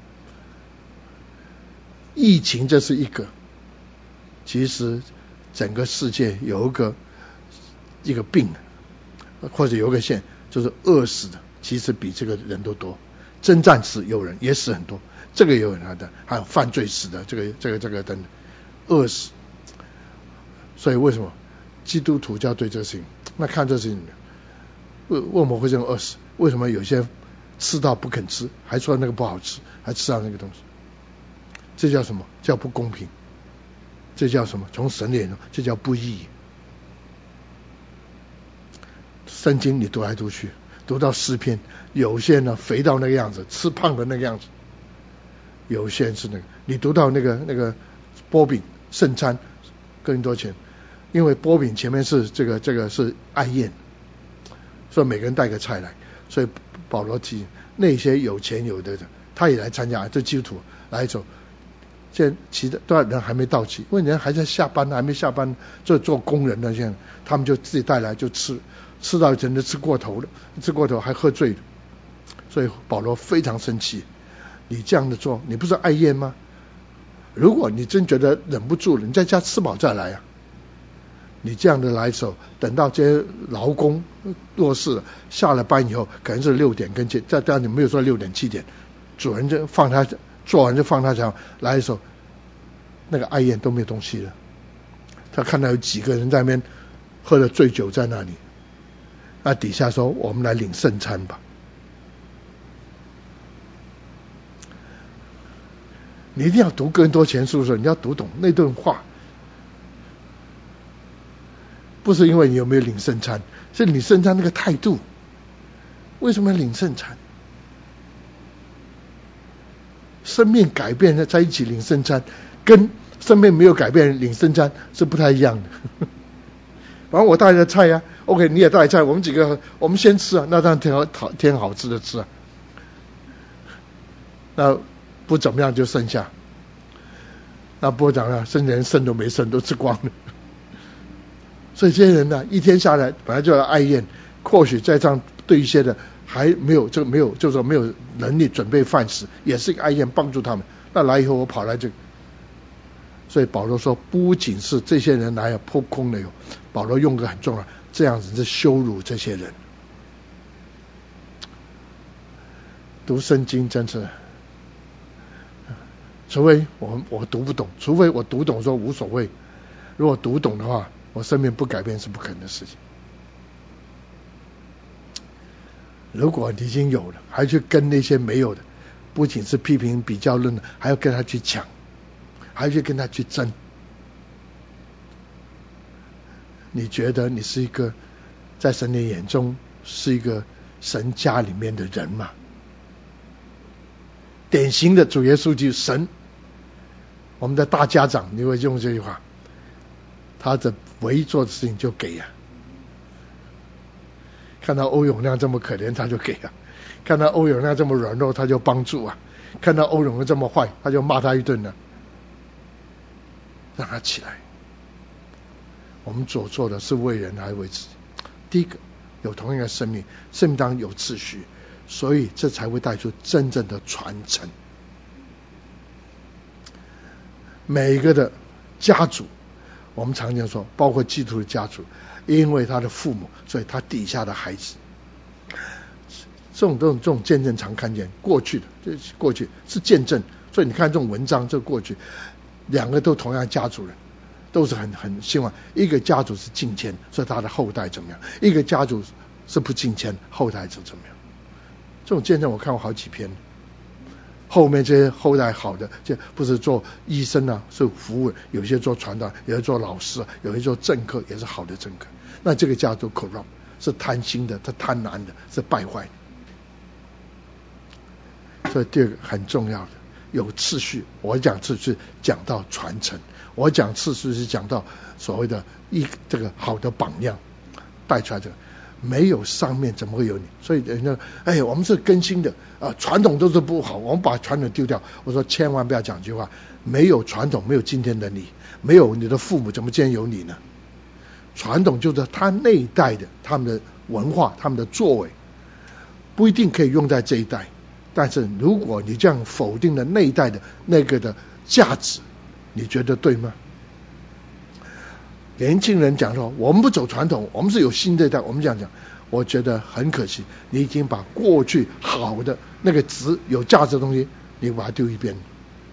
Speaker 2: 疫情这是一个，其实整个世界有一个一个病，或者有一个线，就是饿死的，其实比这个人都多。征战死有人也死很多，这个也有人的，还有犯罪死的，这个这个这个等等，饿死。所以为什么基督徒就要对这个事情？那看这事情，为为什么会这样饿死？为什么有些吃到不肯吃，还说那个不好吃，还吃到那个东西？这叫什么？叫不公平。这叫什么？从神的眼中，这叫不义。圣经你读来读去，读到诗篇，有些呢肥到那个样子，吃胖的那个样子；有些人是那个，你读到那个那个波饼圣餐更多钱，因为波饼前面是这个这个是爱宴，所以每个人带个菜来，所以保罗提醒那些有钱有的的，他也来参加，这基督徒来走。现在其他多少人还没到齐，因为人还在下班，还没下班，做做工人呢，现在他们就自己带来就吃，吃到真的吃过头了，吃过头还喝醉了，所以保罗非常生气。你这样的做，你不是爱宴吗？如果你真觉得忍不住了，你在家吃饱再来啊。你这样的来的时候，等到这些劳工弱势了，下了班以后，可能是六点跟七，这这样你没有说六点七点，主人就放他做完就放他床来的时候，那个爱宴都没有东西了。他看到有几个人在那边喝了醉酒在那里，那底下说我们来领圣餐吧。你一定要读哥林多前书的时候，你要读懂那段话，不是因为你有没有领圣餐，是领圣餐那个态度。为什么要领圣餐？生命改变了在一起领圣餐，跟生命没有改变领圣餐是不太一样的。反正我带来菜啊 ，OK， 你也带来菜，我们几个我们先吃啊，那当然挺好，挺好吃的吃啊。那不怎么样就剩下，那不怎么样，剩连剩都没剩，都吃光了。所以这些人呢，一天下来本来就要爱宴，或许在这样对一些的还没有这个没有，就是说没有能力准备饭食，也是一个爱宴帮助他们。那来以后我跑来这个，所以保罗说，不仅是这些人来了扑空了有，保罗用个很重要，这样子是羞辱这些人。读圣经真是，除非我我读不懂，除非我读懂说无所谓，如果读懂的话，我生命不改变是不可能的事情。如果你已经有了，还去跟那些没有的，不仅是批评比较论的，还要跟他去抢，还要去跟他去争，你觉得你是一个在神的眼中是一个神家里面的人吗？典型的主耶稣就是神，我们的大家长，你会用这句话，他的唯一做的事情就给啊。看到欧永亮这么可怜他就给啊，看到欧永亮这么软弱他就帮助啊，看到欧永亮这么坏他就骂他一顿呢，让他起来。我们所做的是为人还是为自己？第一个有同样的生命，生命当中有秩序，所以这才会带出真正的传承。每一个的家族，我们常常说，包括基督徒的家族，因为他的父母，所以他底下的孩子，这种这种这种见证常看见。过去的，这过去是见证，所以你看这种文章，这过去两个都同样家族人，都是很很希望一个家族是敬虔，所以他的后代怎么样；一个家族是不敬虔，后代就怎么样。这种见证我看过好几篇。后面这些后代好的，这不是做医生啊，是服务，有些做传道，有些做老师，有些做政客，也是好的政客。那这个叫做 corrupt， 是贪心的，是贪婪的，是败坏的。所以第二个很重要的，有次序。我讲次序讲到传承，我讲次序是讲到所谓的一这个好的榜样带出来这个。没有上面怎么会有你？所以人家哎，我们是更新的啊，传统都是不好，我们把传统丢掉。我说千万不要讲这句话，没有传统，没有今天的你，没有你的父母，怎么今天有你呢？ 传统就是他那一代的他们的文化，他们的作为不一定可以用在这一代，但是如果你这样否定了那一代的那个的价值，你觉得对吗？年轻人讲说我们不走传统，我们是有新的一代，我们这样讲，我觉得很可惜，你已经把过去好的那个值有价值的东西你把它丢一边，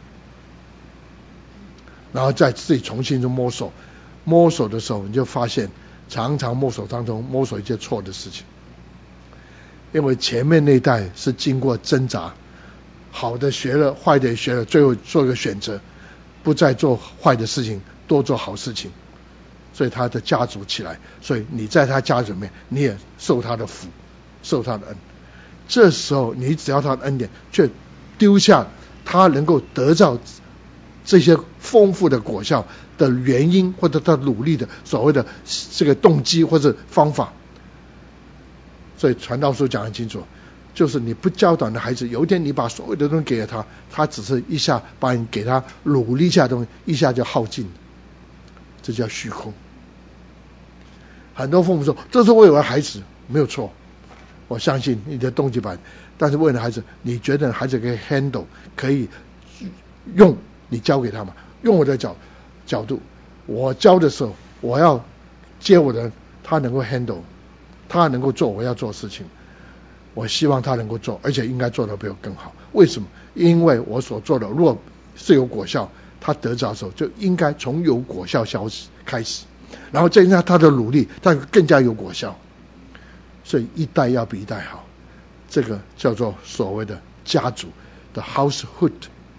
Speaker 2: 然后再自己重新去摸索，摸索的时候你就发现常常摸索当中摸索一些错的事情，因为前面那一代是经过挣扎，好的学了，坏的也学了，最后做一个选择，不再做坏的事情，多做好事情，所以他的家族起来，所以你在他家里面你也受他的福，受他的恩，这时候你只要他的恩典，却丢下他能够得到这些丰富的果效的原因，或者他努力的所谓的这个动机或者方法。所以传道书讲很清楚，就是你不教导你的孩子，有一天你把所有的东西给了他，他只是一下把你给他努力下的东西一下就耗尽，这叫虚空。很多父母说这是为了孩子，没有错，我相信你的动机吧，但是为了孩子，你觉得孩子可以 handle 可以用，你教给他嘛？用我的角角度，我教的时候我要接我的，他能够 handle， 他能够做我要做的事情，我希望他能够做，而且应该做得比我更好。为什么？因为我所做的如果是有果效，他得着的时候就应该从有果效消失开始，然后再加上他的努力，他更加有果效。所以一代要比一代好，这个叫做所谓的家族的 household。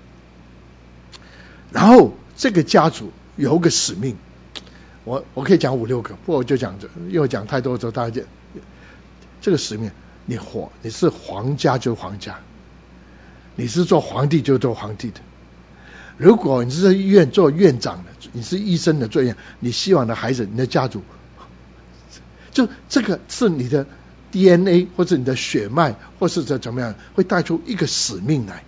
Speaker 2: 然后这个家族有个使命，我我可以讲五六个，不过我就讲这，因为讲太多之后大家就这个使命，你活你是皇家就皇家，你是做皇帝就做皇帝的。如果你是在医院做院长的，你是医生的做院，你希望的孩子，你的家族，就这个是你的 D N A 或者你的血脉，或是这怎么样，会带出一个使命来。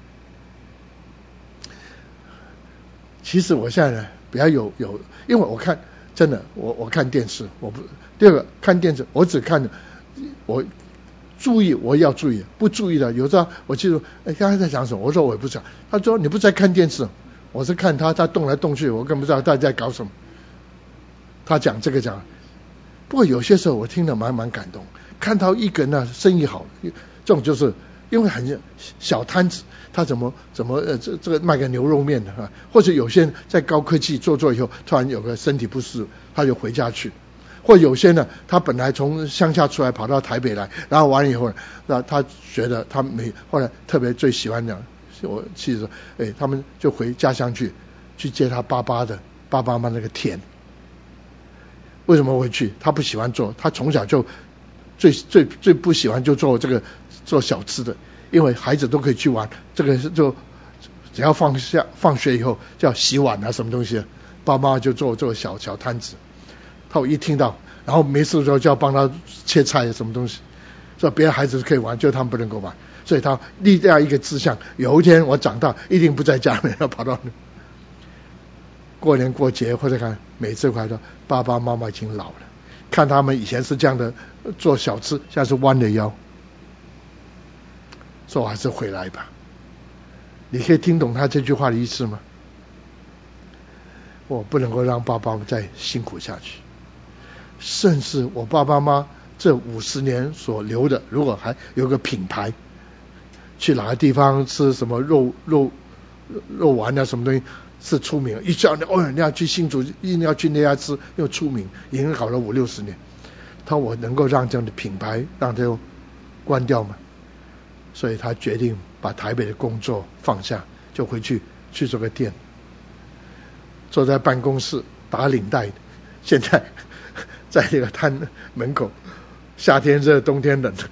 Speaker 2: 其实我现在呢比较有有，因为我看真的我我看电视，我不第二个看电视我只看我注意我要注意，不注意的有时候我记住哎刚才在讲什么，我说我也不知道，他说你不在看电视，我是看他他动来动去，我根本不知道他在搞什么，他讲这个讲，不过有些时候我听得蛮蛮感动，看到一个人呢生意好，这种就是因为很小摊子，他怎么怎么呃这这个卖个牛肉面的啊，或者有些人在高科技做做以后，突然有个身体不适，他就回家去，或有些呢，他本来从乡下出来跑到台北来，然后完了以后，那他觉得他没，后来特别最喜欢讲，我其实哎，他们就回家乡去，去接他爸爸的爸爸妈妈那个田。为什么会去？他不喜欢做，他从小就最最最不喜欢就做这个做小吃的，因为孩子都可以去玩，这个就只要放下放学以后就要洗碗啊什么东西，爸妈就做做小小摊子。他一听到，然后没事的时候就要帮他切菜什么东西，所以别的孩子可以玩，就他们不能够玩，所以他立下一个志向，有一天我长大一定不在家里面，要跑到过年过节或者看每次回来，爸爸妈妈已经老了，看他们以前是这样的做小吃，现在是弯了腰，说我还是回来吧。你可以听懂他这句话的意思吗？我不能够让爸爸再辛苦下去，甚至我爸爸妈妈这五十年所留的，如果还有个品牌，去哪个地方吃什么肉肉肉丸啊什么东西是出名，一叫你哦，你要去新竹，一定要去那家吃，又出名，已经搞了五六十年。他我能够让这样的品牌让他关掉吗？所以他决定把台北的工作放下，就回去去这个店，坐在办公室打领带，现在在这个摊门口，夏天热，冬天冷，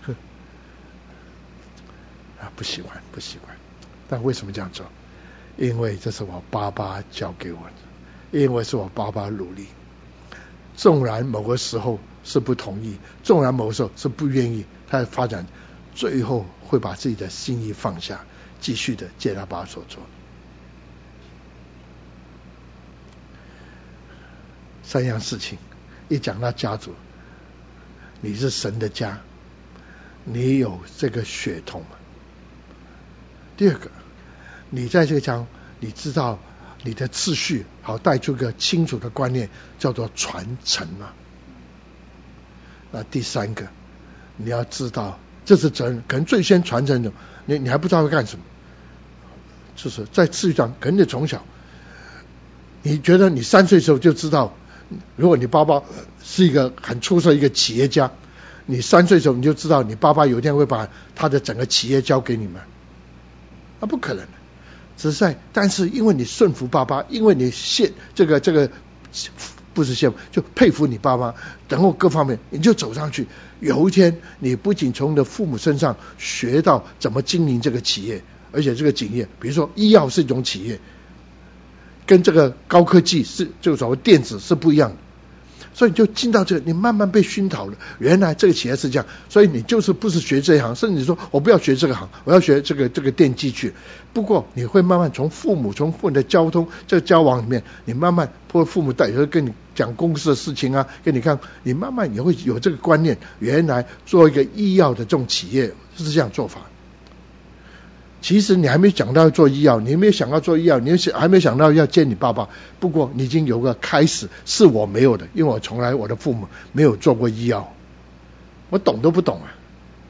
Speaker 2: 啊，不喜欢，不喜欢。但为什么这样做？因为这是我爸爸教给我的，因为是我爸爸努力。纵然某个时候是不同意，纵然某个时候是不愿意，他的发展最后会把自己的心意放下，继续的接他爸所做。三样事情， 一讲到家族，你是神的家，你有这个血统吗？第二个，你在这个家，你知道你的次序，好带出个清楚的观念，叫做传承嘛。那第三个，你要知道这是责任，可能最先传承的，你你还不知道会干什么，就是在次序上，可能你从小，你觉得你三岁的时候就知道，如果你爸爸是一个很出色一个企业家，你三岁的时候你就知道你爸爸有一天会把他的整个企业交给你们，那不可能的。只是在，但是因为你顺服爸爸，因为你羡这个这个不是羡慕，就佩服你爸妈，然后各方面你就走上去。有一天，你不仅从你的父母身上学到怎么经营这个企业，而且这个企业，比如说医药是一种企业，跟这个高科技是这个所谓电子是不一样的。所以你就进到这个，你慢慢被熏陶了。原来这个企业是这样，所以你就是不是学这一行，甚至你说我不要学这个行，我要学这个这个电机去。不过你会慢慢从父母从父母的交通这个交往里面，你慢慢或父母带有时候跟你讲公司的事情啊，跟你看，你慢慢也会有这个观念。原来做一个医药的这种企业是这样做法。其实你还没讲到要做医药，你没有想到做医药，你还没想到要见你爸爸。不过你已经有个开始，是我没有的，因为我从来我的父母没有做过医药，我懂都不懂啊。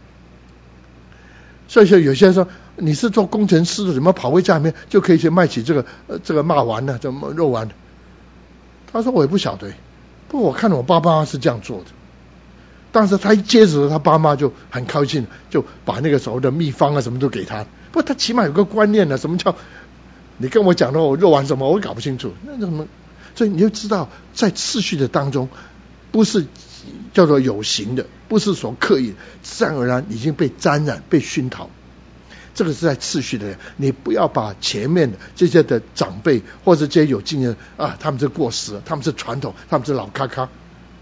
Speaker 2: 所以说有些人说你是做工程师的，怎么跑回家里面就可以去卖起这个呃这个骂丸呢，这么肉丸？他说我也不晓得，不过我看我爸爸是这样做的。但是他一接着他爸妈就很高兴，就把那个所谓的秘方啊什么都给他。不过他起码有个观念呢、啊，什么叫你跟我讲的我肉丸什么，我搞不清楚。那什么，所以你就知道在次序的当中，不是叫做有形的，不是所刻意，自然而然已经被沾染、被熏陶。这个是在次序的，你不要把前面的这些的长辈或者这些有经验啊，他们是过时了，他们是传统，他们是老咖咖。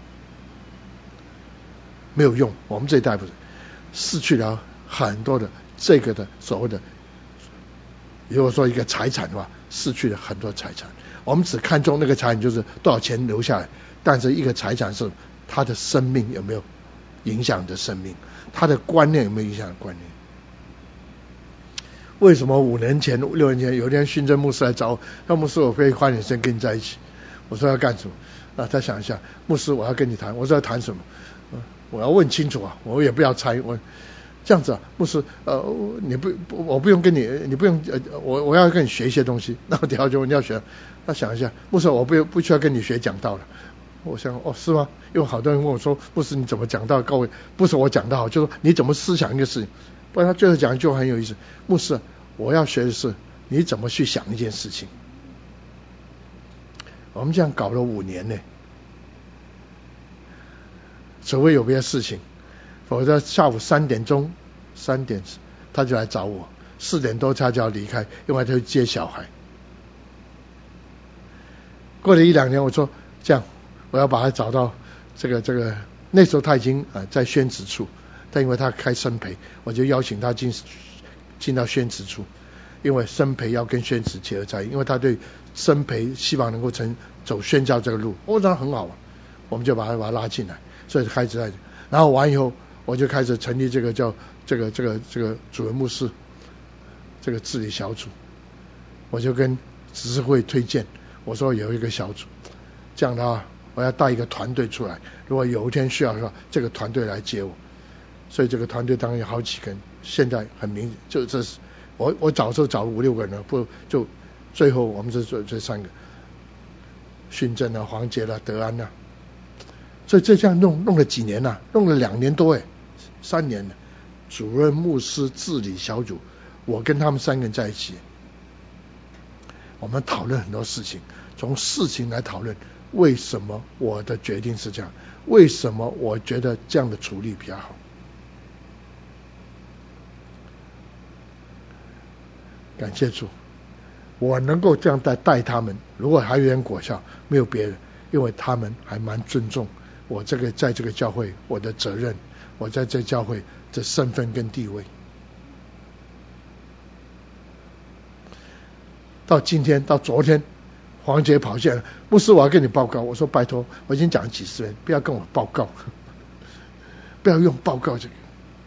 Speaker 2: 没有用，我们这一代不是失去了很多的这个的所谓的，如果说一个财产的话，失去了很多财产。我们只看重那个财产就是多少钱留下来，但是一个财产是他的生命有没有影响你的生命，他的观念有没有影响的观念。为什么五年前六年前有一天训政牧师来找我，那牧师我可以花点时间跟你在一起，我说要干什么啊？他想一下，牧师我要跟你谈，我说要谈什么？我要问清楚啊，我也不要猜。我这样子啊，牧师，呃，你不，我不用跟你，你不用，呃，我我要跟你学一些东西。那我等下就你要学，他想一下，牧师，我不不需要跟你学讲道了。我想，哦，是吗？因为好多人问我说，牧师你怎么讲道？各位，不是我讲道好，就说你怎么思想一个事情。不然他最后讲一句话很有意思，牧师，我要学的是你怎么去想一件事情。我们这样搞了五年呢。除非有别的事情，否则下午三点钟，三点他就来找我，四点多他就要离开，因为他去接小孩。过了一两年，我说这样，我要把他找到这个这个，那时候他已经呃在宣职处，但因为他开生培，我就邀请他进进到宣职处，因为生培要跟宣职结合在一起，因为他对生培希望能够成走宣教这个路，我觉得很好啊，我们就把他把他拉进来。所以开始在，然后完以后，我就开始成立这个叫这个这个这个主任牧师这个治理小组，我就跟执事会推荐，我说有一个小组，这样的话我要带一个团队出来，如果有一天需要的话，这个团队来接我。所以这个团队当然有好几个人，现在很明就这是我我找时候找五六个人，不就最后我们这这这三个，训政啊、黄杰啦、德安啊。所以这样弄弄了几年了、啊，弄了两年多哎，三年了。主任牧师治理小组，我跟他们三个人在一起，我们讨论很多事情，从事情来讨论为什么我的决定是这样，为什么我觉得这样的处理比较好。感谢主，我能够这样带带他们，如果还有点果效，没有别人，因为他们还蛮尊重我这个在这个教会我的责任，我在这教会的身份跟地位。到今天到昨天黄杰跑进来，牧师我要跟你报告。我说拜托，我已经讲了几十遍，不要跟我报告，不要用报告这个。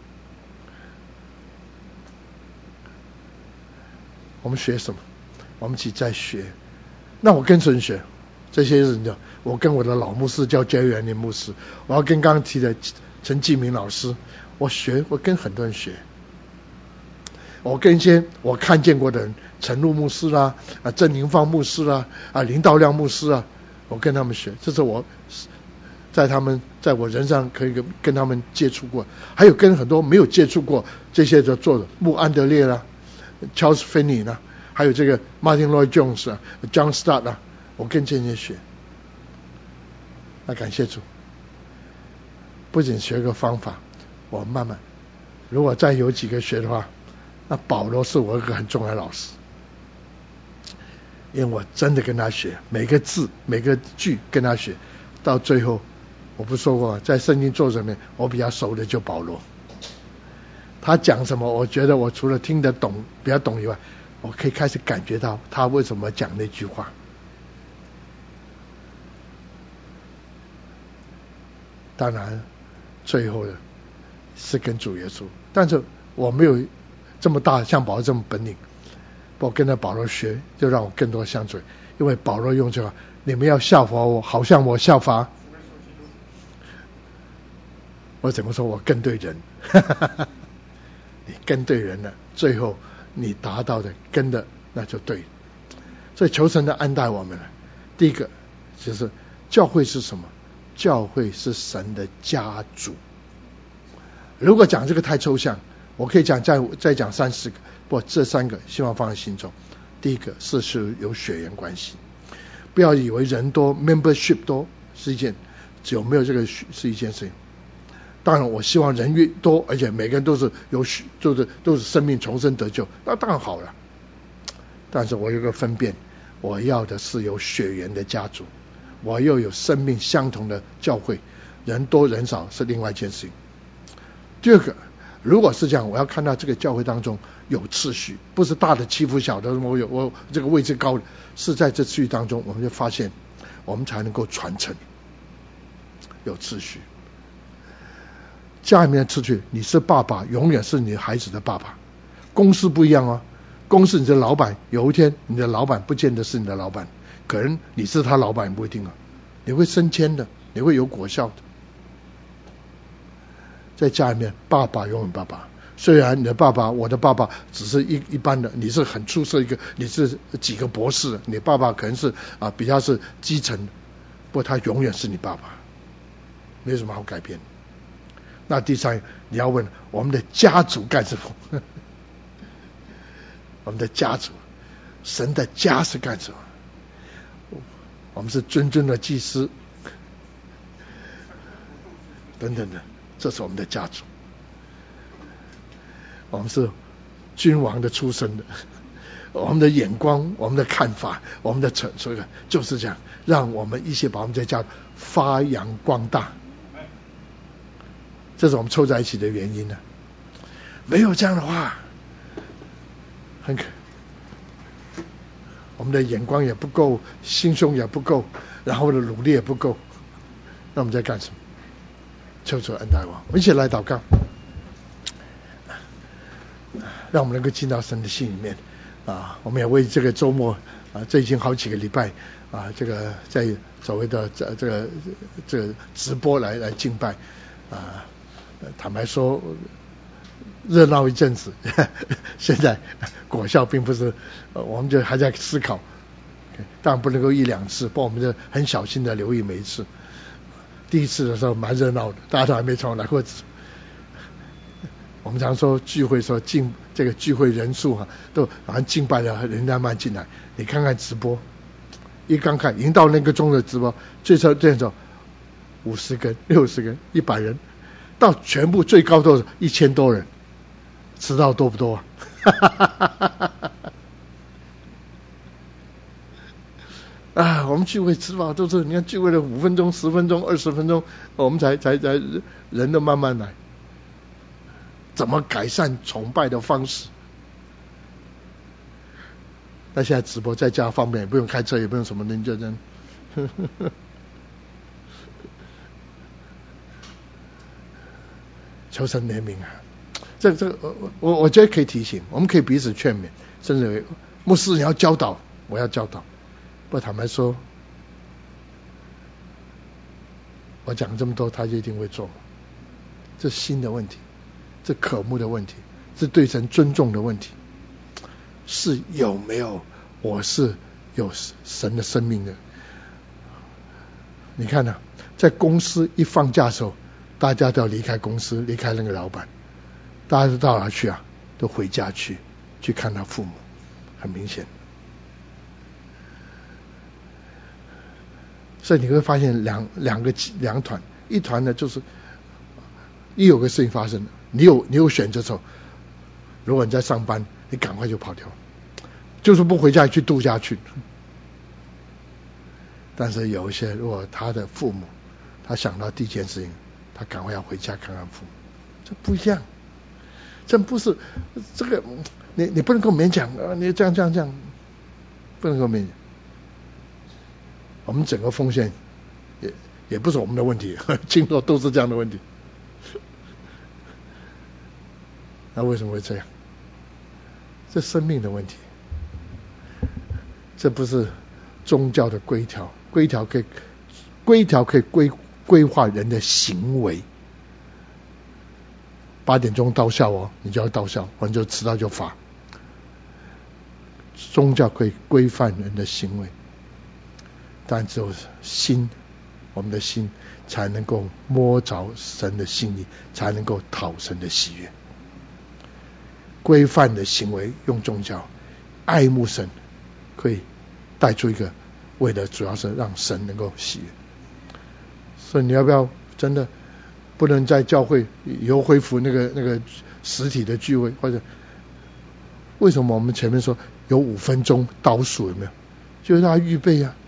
Speaker 2: 我们学什么？我们一起在学。那我跟谁学？这些人的，我跟我的老牧师叫焦元林牧师，我要跟刚刚提的陈继明老师，我学，我跟很多人学。我跟一些我看见过的人，陈露牧师啦，啊郑宁芳牧师啦，啊林道亮牧师啊，我跟他们学，这是我在他们在我人上可以跟跟他们接触过，还有跟很多没有接触过这些的做的，穆安德烈啦 ，Charles Finney 啦，还有这个 Martin Lloyd Jones 啊 ，John Stott 啊，我跟这些学。那感谢主，不仅学个方法，我慢慢，如果再有几个学的话。那保罗是我一个很重要的老师，因为我真的跟他学，每个字每个句跟他学，到最后我不说过，在圣经作者里面我比较熟的就保罗，他讲什么我觉得我除了听得懂比较懂以外，我可以开始感觉到他为什么讲那句话。当然最后的是跟主耶稣，但是我没有这么大像保罗这么本领，我跟着保罗学，就让我更多相处。因为保罗用这个，你们要效法我，好像我效法。我怎么说？我跟对人，你跟对人了，最后你达到的跟的那就对。所以求神的安待我们了。第一个就是教会是什么？教会是神的家族。如果讲这个太抽象。我可以讲再再讲三四个，不，这三个希望放在心中。第一个是是有血缘关系，不要以为人多 membership 多是一件，有没有这个是一件事情。当然我希望人越多，而且每个人都是有就是都是生命重生得救，那当然好了。但是我有个分辨，我要的是有血缘的家族，我又有生命相同的教会，人多人少是另外一件事情。第二个。如果是这样，我要看到这个教会当中有秩序，不是大的欺负小的，我有我这个位置高的，是在这秩序当中，我们就发现我们才能够传承，有秩序。家里面的秩序，你是爸爸，永远是你孩子的爸爸。公司不一样哦，公司你的老板，有一天你的老板不见得是你的老板，可能你是他老板不一定啊，你会升迁的，你会有果效的。在家里面，爸爸永远爸爸。虽然你的爸爸，我的爸爸只是一一般的，你是很出色一个，你是几个博士，你爸爸可能是啊比较是基层，不过他永远是你爸爸，没有什么好改变。那第三，你要问我们的家族干什么？我们的家族，神的家是干什么？我们是谆谆的祭司，等等的。这是我们的家族，我们是君王的出身的，我们的眼光、我们的看法、我们的陈述就是这样，让我们一起把我们这家发扬光大。这是我们凑在一起的原因呢。没有这样的话，很可，我们的眼光也不够，心胸也不够，然后的努力也不够，那我们在干什么？求主恩待我，我们一起来祷告，让我们能够进到神的心里面啊！我们也为这个周末啊，这已经好几个礼拜啊，这个在所谓的这这个这个直播来来敬拜啊，坦白说热闹一阵子，现在果效并不是，我们就还在思考，当然不能够一两次，不过我们就很小心的留意每一次。第一次的时候蛮热闹的，大家都还没从来过。我们常说聚会说进这个聚会人数哈、啊，都好像敬拜的人慢慢进来。你看看直播，一刚看已经到那个钟的直播，最少这种五十个、六十个、一百人，到全部最高都是一千多人，迟到多不多啊？啊，我们聚会吃饭都是，你看聚会了五分钟、十分钟、二十分钟，我们才才才人都慢慢来。怎么改善崇拜的方式？ 那现在直播在家方便，也不用开车，也不用什么的，你就这样。求神怜悯啊！这这我我我觉得可以提醒，我们可以彼此劝勉，甚至牧师你要教导，我要教导。不过坦白说，我讲这么多，他就一定会做。这是心的问题，这渴慕的问题，是对神尊重的问题，是有没有我是有神的生命的。你看啊，在公司一放假的时候，大家都要离开公司，离开那个老板，大家都到哪去啊？都回家去，去看他父母，很明显。所以你会发现两两个两团，一团呢就是一有个事情发生，你有你有选择的时候，如果你在上班，你赶快就跑掉，就是不回家去度假去。但是有一些，如果他的父母，他想到第一件事情，他赶快要回家看看父母，这不一样，这不是这个，你你不能够勉强啊，你这样这样这样，不能够勉强。我们整个奉献也也不是我们的问题，经络都是这样的问题。那为什么会这样？这生命的问题，这不是宗教的规条，规条可以规条可以规规划人的行为。八点钟到校哦，你就要到校，完就迟到就罚。宗教可以规范人的行为，但只有心，我们的心才能够摸着神的心意，才能够讨神的喜悦。规范的行为用宗教，爱慕神，可以带出一个为的主要是让神能够喜悦。所以你要不要真的不能在教会以后恢复那个那个实体的聚会？或者为什么我们前面说有五分钟倒数，有没有？就是让他预备啊。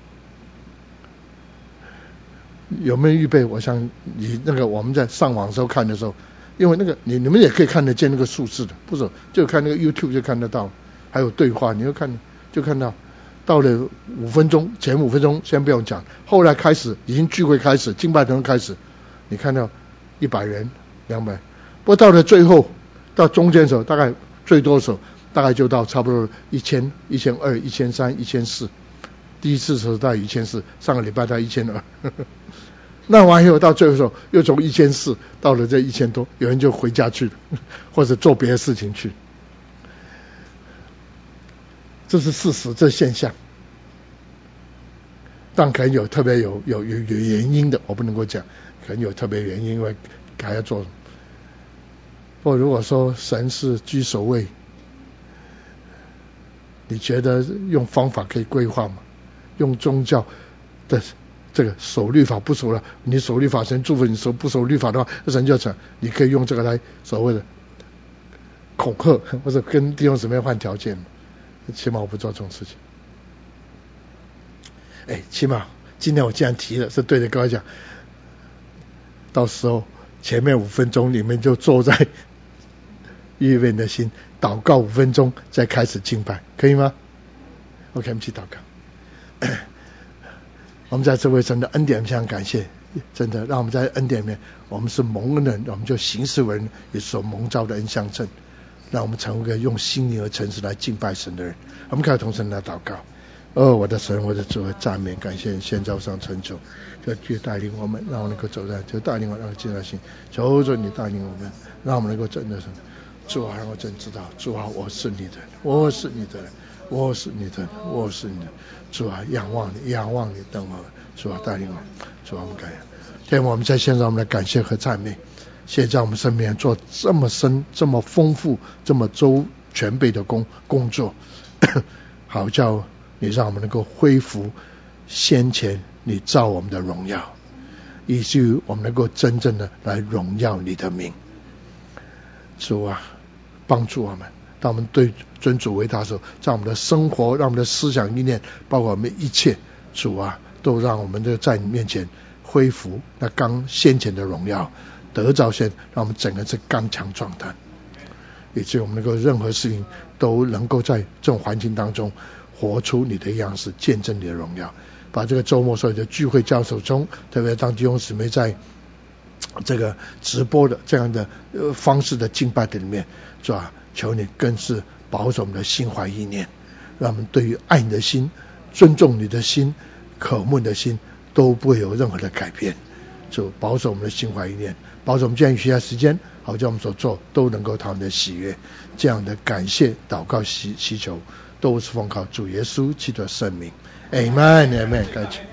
Speaker 2: 有没有预备？我想你那个我们在上网的时候看的时候，因为那个你你们也可以看得见那个数字的，不是就看那个 YouTube 就看得到，还有对话，你就看就看到到了五分钟，前五分钟先不用讲，后来开始已经聚会开始，敬拜团开始，你看到一百人、两百，不过到了最后到中间的时候，大概最多的时候大概就到差不多一千、一千二、一千三、一千四。第一次的时候大概一千四，上个礼拜到一千二，那完以后到最后的时候又从一千四到了这一千多，有人就回家去了，或者做别的事情去，这是事实，这是现象。但可能有特别有有有有原因的，我不能够讲，可能有特别原因，因为还要做。或如果说神是居首位，你觉得用方法可以规划吗？用宗教的这个守律法不守了，你守律法神祝福你，守不守律法的话，神就讲你可以用这个来所谓的恐吓，或者跟弟兄姊妹换条件，起码我不做这种事情。哎，起码今天我既然提了，是对着各位讲，到时候前面五分钟你们就坐在预备你的心，祷告五分钟，再开始敬拜，可以吗 ？OK， 我们去祷告。我们在这位神的恩典非常感谢，真的让我们在恩典里面，我们是蒙恩的人，我们就行事为人也是所蒙召的恩相称，让我们成为一个用心灵和诚实来敬拜神的人。我们开始同神来祷告。哦，我的神，我的主，赞美感谢，现在上成就，就去带领我们，让我能够走在，就带领我让进来心，求主你带领我们，让我们能够真的是，主啊，让我真知道，主啊，我是你的人，我是你的人。我是你的，我是你的，主啊，仰望你，仰望你，等我，主啊，带领我，主啊，我们感谢，天父，我们在线上我们的感谢和赞美，谢谢在我们身边做这么深、这么丰富、这么周全备的工工作，好叫你让我们能够恢复先前你造我们的荣耀，以至于我们能够真正的来荣耀你的名，主啊，帮助我们。当我们对尊主为大的时候，在我们的生活，让我们的思想意念，包括我们一切，主啊，都让我们就在你面前恢复那刚先前的荣耀，得着先，让我们整个是刚强壮胆，以至于我们能够任何事情都能够在这种环境当中活出你的样式，见证你的荣耀。把这个周末所有的聚会交手中，特别当弟兄姊妹在这个直播的这样的呃方式的敬拜的里面，是吧？求你更是保守我们的心怀意念，让我们对于爱你的心、尊重你的心、渴慕你的心都不会有任何的改变。就保守我们的心怀意念，保守我们这样余下时间，好叫我们所做都能够讨你的喜悦。这样的感谢、祷告、祈祈求，都是奉靠主耶稣基督的圣名。Amen，Amen， 感谢。